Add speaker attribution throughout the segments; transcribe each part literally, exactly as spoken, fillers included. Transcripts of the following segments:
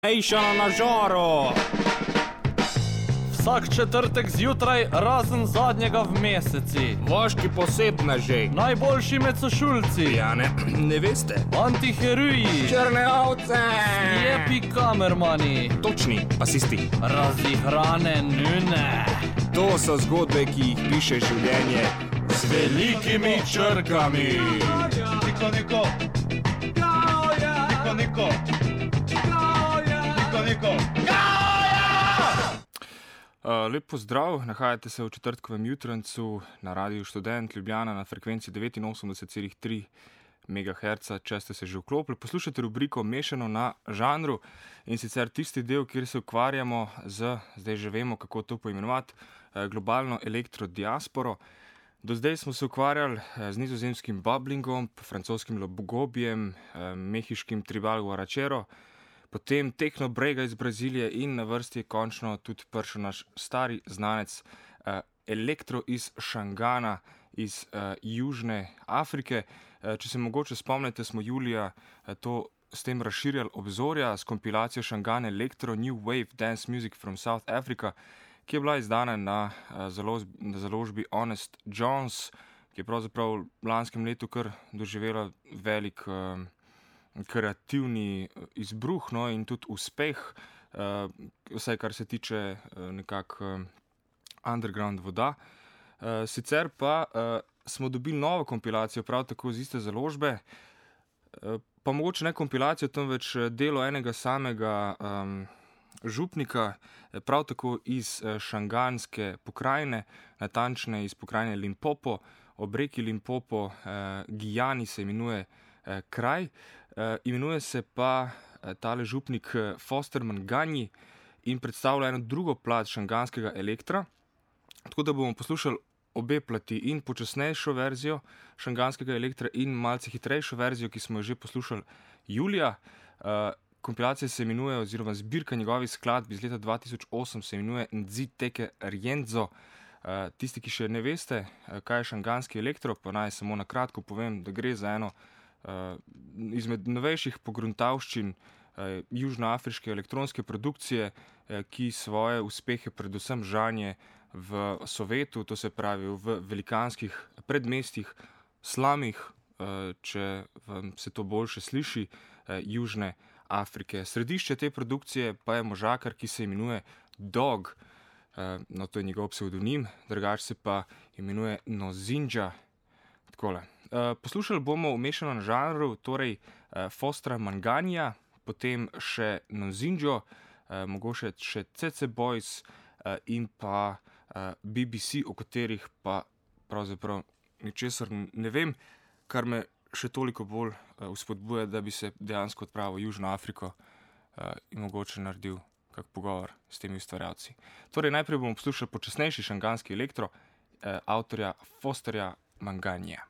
Speaker 1: Nation na žaru. Vsak četrtek zjutraj, razen zadnjega v meseci.
Speaker 2: Vaški posebneži.
Speaker 1: Najboljši med sošulci.
Speaker 2: Ja, ne, ne veste.
Speaker 1: Antiheroji.
Speaker 2: Črne ovce.
Speaker 1: Slepi kamermani.
Speaker 2: Točni pasisti.
Speaker 1: Razihrane nune.
Speaker 2: To so zgodbe, ki jih piše življenje
Speaker 1: z velikimi črkami.
Speaker 3: Niko, niko. Niko, niko. Niko, niko.
Speaker 4: Uh, lep pozdrav, nahajate se v četrtkovem jutrancu na Radiu Študent Ljubljana na frekvenci devetinosemdeset celih tri megaherca. Če ste se že vklopili, poslušate rubriko Mešano na žanru in sicer tisti del, kjer se ukvarjamo z, zdaj že vemo, kako to poimenovati, globalno elektrodiasporo. Do zdaj smo se ukvarjali z nizozemskim bubblingom, francoskim logobijem, mehiškim tribal guarachero, potem techno brega iz Brazilije in na vrsti je končno tudi prišel naš stari znanec uh, elektro iz Šangana iz uh, Južne Afrike. Uh, če se mogoče spomnite, smo julija uh, to s tem razširjali obzorja s kompilacijo Shangan Electro New Wave Dance Music from South Africa, ki je bila izdana na, uh, založbi, na založbi Honest Jon's, ki je pravzaprav v lanskem letu kar doživela velik uh, kreativni izbruh, no, in tudi uspeh, uh, vsaj kar se tiče uh, nekako uh, underground voda. Uh, sicer pa uh, smo dobili novo kompilacijo, prav tako z iste založbe, uh, pa mogoče ne kompilacijo, temveč delo enega samega um, župnika, prav tako iz uh, šanganske pokrajine, natančne iz pokrajine Limpopo, ob reki Limpopo, uh, Gijani se imenuje uh, kraj. Uh, imenuje se pa uh, tale župnik uh, Foster Manganyi in predstavlja eno drugo plat šanganskega elektra. Tako da bomo poslušali obe plati, in počasnejšo verzijo šanganskega elektra in malce hitrejšo verzijo, ki smo jo že poslušali julija. Uh, kompilacija se imenuje, oziroma zbirka njegovih skladb iz leta dva tisoč osem se imenuje Nzi Teke Rienzo. Uh, tisti, ki še ne veste, uh, kaj je šanganski elektro, pa naj samo na kratko povem, da gre za eno Uh, izmed novejših pogruntavščin uh, južnoafriške elektronske produkcije, uh, ki svoje uspehe predvsem žanje v Sovetu, to se pravi v velikanskih predmestjih, slamih, uh, če vam se to boljše sliši, uh, Južne Afrike. Središče te produkcije pa je možakar, ki se imenuje Dog, uh, no to je njegov psevdonim, drugače se pa imenuje Nozinja. Takole. Uh, poslušali bomo Mešano na žanru, torej uh, Fostera Manganyja, potem še Nozinjo, uh, mogoče še C C Boys uh, in pa uh, B B C, o katerih pa pravzaprav ničesar ne vem, kar me še toliko bolj uh, vzpodbuja, da bi se dejansko odpravil v Južno Afriko uh, in mogoče naredil kak pogovor s temi ustvarjalci. Torej najprej bomo poslušali počasnejši šanganski elektro uh, avtorja Fosterja Manganyja.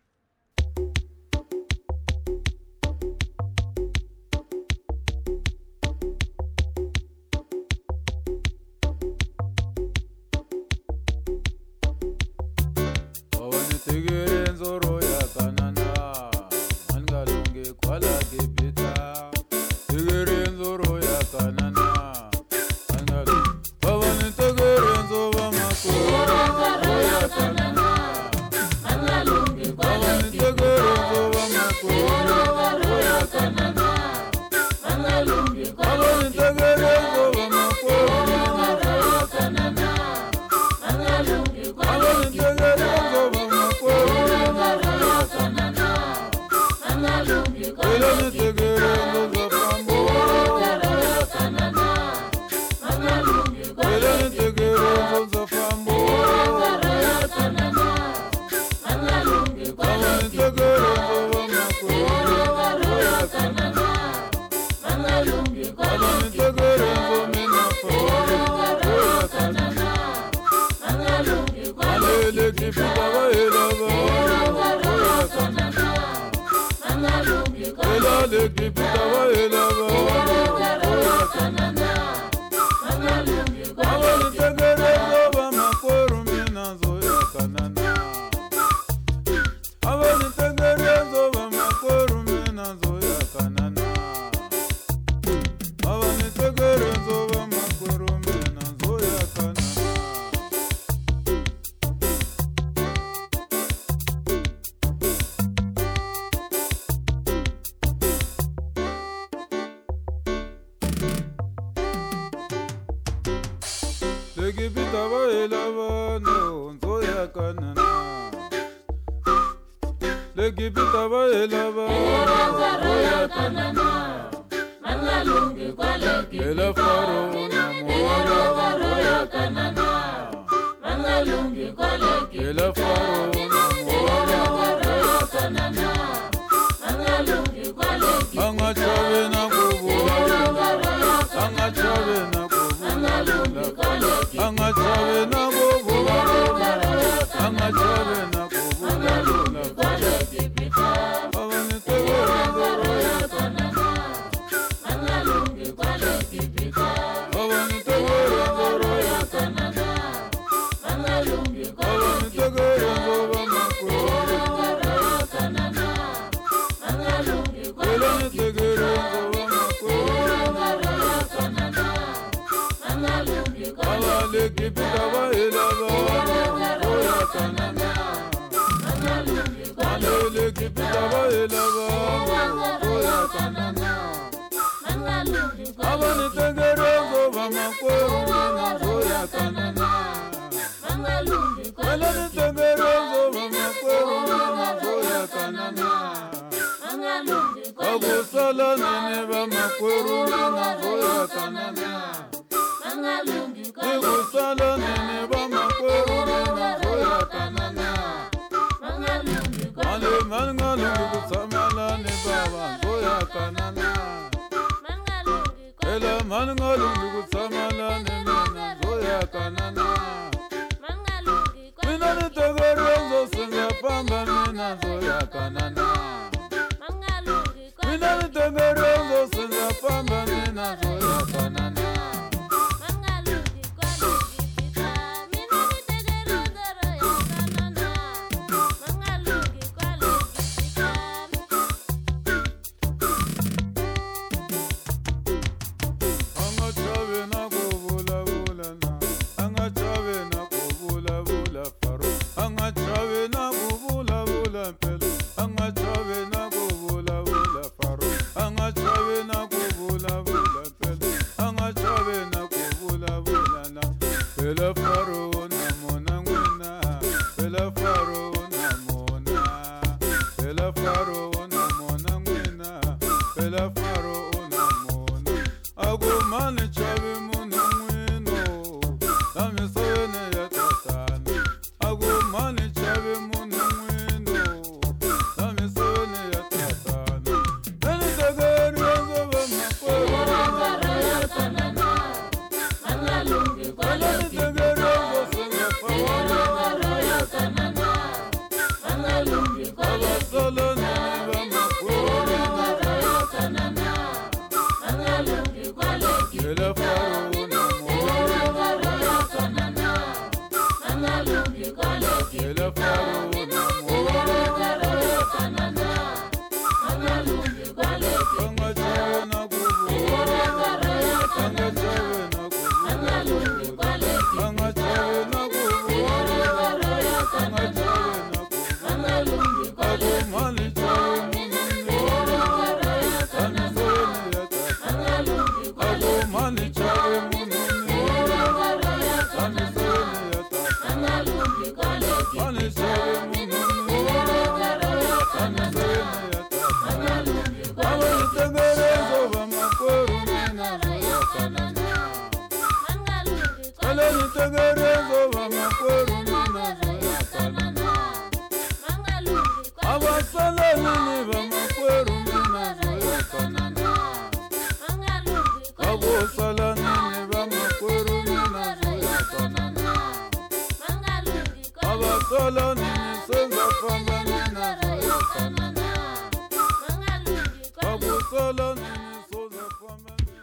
Speaker 5: Take Legibita bailava no zoya kanana. Legibita bailava zoya kanana. Mangalungi kwa legibita. Ela faro na moya zoya kanana. Mangalungi kwa legibita. Ela faro na moya zoya kanana. Mangalungi kwa legibita. Anga chave na kubu. Anga chave na kubu. Anga chave na kubu. Anga chave na kubu. Avani tegere zoya kanana. Mangalungi kwa legibita. Avani tegere zoya kanana. Mangalungi kwa avani tegere zoya kanana. Mangalungi kwa avani tegere zoya kanana. Mangalungi kwa legibita bailava zoya kanana. Mangalungi kwa legibita bailava zoya kanana. Mangalungi kwa avani tegere zoya makwena zoya kanana. Mangalungi kwa avani tegere zoya makwena zoya kanana. Mangalungi kwa agusala nene ba makwena zoya kanana. Mangalungi kwa agusala nene ba makwena zoya kanana. Mangalungi kwa ale mangalungi kusamala ne baba zoya kanana. Mangalungi kwa ela mangalungi kusamala ne mena zoya kanana. Mangalungi kwa mina ne tegere zo singa pamba mina zoya kanana. Mangalungi kwa mina ne tegere zo singa pamba mina zoya kanana. Mangalungi kwa legibita. Mina ne tegere zoya kanana. Mangalungi kwa legibita. Anga chave na kubula bula na. Anga chave na kubula bula faro. Anga chave na kubula bula pelo. Anga chave na kubula bula faro. Anga chave na kubula bula pelo. Anga chave na kubula bula na. Pelo faro na mona ngwina. Pelo faro na mona. Pelo faro na mona ngwina. Pelo faro na mona. Ago mani chave mona ngwino. Nami sone ya tatana. Ago mani chave mona ngwino. Nami sone ya tatana. Nani tegere zoba makwena zoya kanana. Mangalungi kwa legibita. Mangalungi kwa zoya kanana. Mangalungi kwa legibita. Zoya kanana. Mangalungi kwa legibita. Mina ne tegere zoya kanana. Mangalungi kwa legibita. Mina ne tegere zoya kanana. Mangalungi kwa legibita. Anga chave na kubu. Tegere zoya kanana. Mangalungi kwa legibita. Anga chave na kubu. Tegere zoya kanana. Mangalungi kwa legibita. Mani chave mina tegere zoya kanana. Mangalungi kwa legibita. Mani chave mina tegere zoya kanana. Mangalungi kwa legibita. Mani chave mina tegere zoya kanana. Mangalungi kwa avani tegere zoya makwena zoya kanana. Mangalungi kwa avani tegere zoya makwena zoya kanana. Mangalungi kwa abasala nene ba makwena zoya kanana. Mangalungi kwa abosala nene ba makwena zoya kanana. Mangalungi kwa abasala nene senza pamba nena zoya kanana. Mangalungi kwa abosala nene senza pamba nena.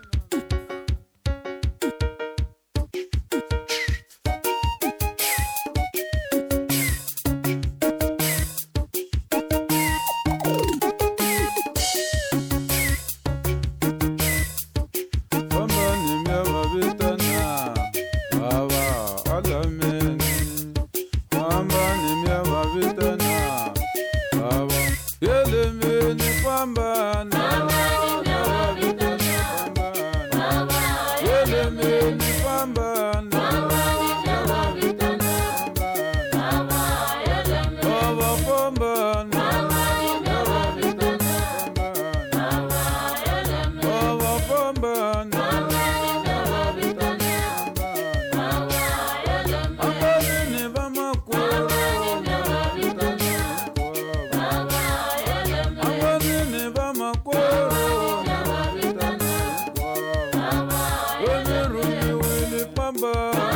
Speaker 5: pamba.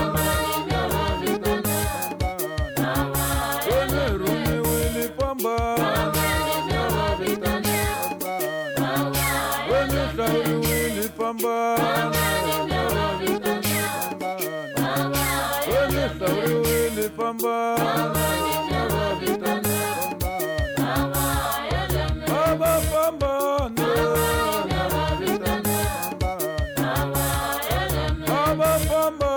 Speaker 5: Wele rumi wili pamba. Wele sauri wili pamba. Wele sauri wili pamba. Baba pamba. Baba pamba.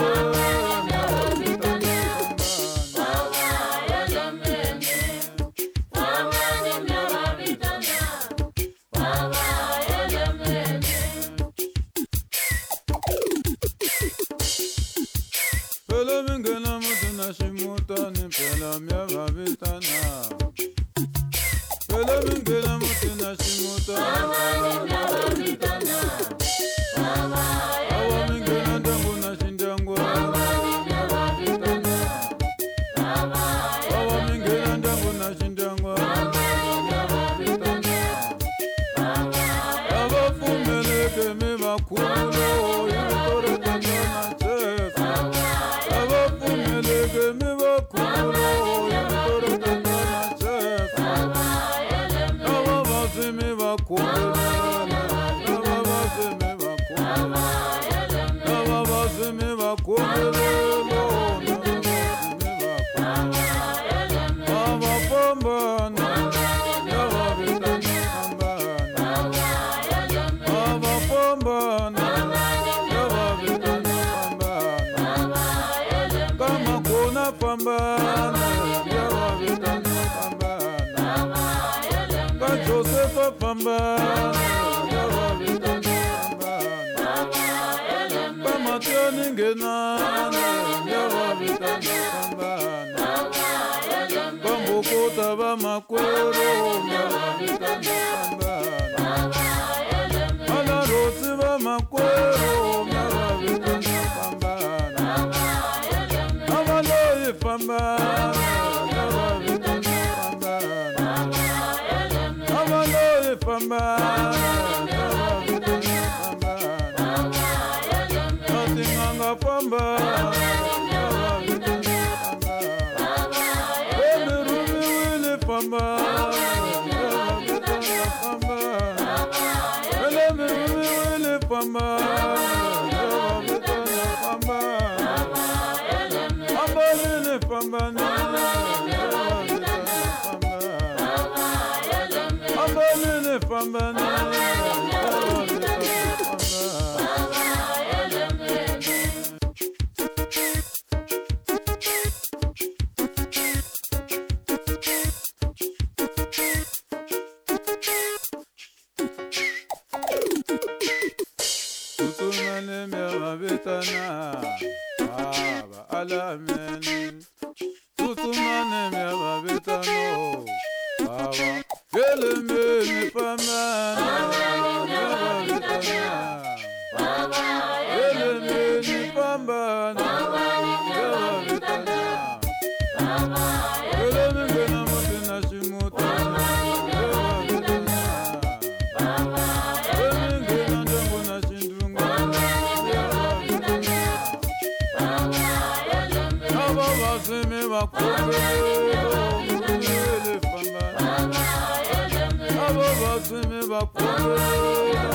Speaker 5: Pela mingena mutuna shimuta ni pela mia vavitana. Pela mingena mutuna shimuta ni pela mia vavitana. Awa mingena ndangu na shindangwa. Awa mingena ndangu na shindangwa. Awa fumeleke mi makulo yutore tangana chesa. Awa fumeleke mi makulo yutore tangana chesa. Awa vasi mi makulo. Awa vasi mi makulo. Awa vasi mi makulo. Awa pambana. Awa vitana pambana. Awa pambana. Awa vitana pambana. Kama kuna pambana. Awa vitana pambana. Ka Josefa pambana. Awa vitana pambana. Kama Tioni ngenana. Awa vitana pambana. Bambukota ba makwero. Awa vitana pambana. Ana roti ba makwero. Awa vitana pambana. Amaloye pambana. Awa vitana pambana. Amaloye pambana. Awa vitana pambana. Atinganga pambana. Awa vitana pambana. Wele rumi wile pambana. Awa vitana pambana. Wele rumi wile pambana. Awa vitana pambana. Ambalile pambana. Awa vitana pambana. Ambalile pambana. Awa vitana Tutumane mea vitana. Baba alamen. Tutumane mea vitano. Baba geleme mi pambana. Mea vitana. Geleme mi pambana. Mea vitana. Geleme ngena mutina shimuta. Mea vitana. Geleme ngena ndangu na shindunga. Mea vitana. Awa vaseme vakumbelo. Mele pambana. Awa vaseme vakumbelo.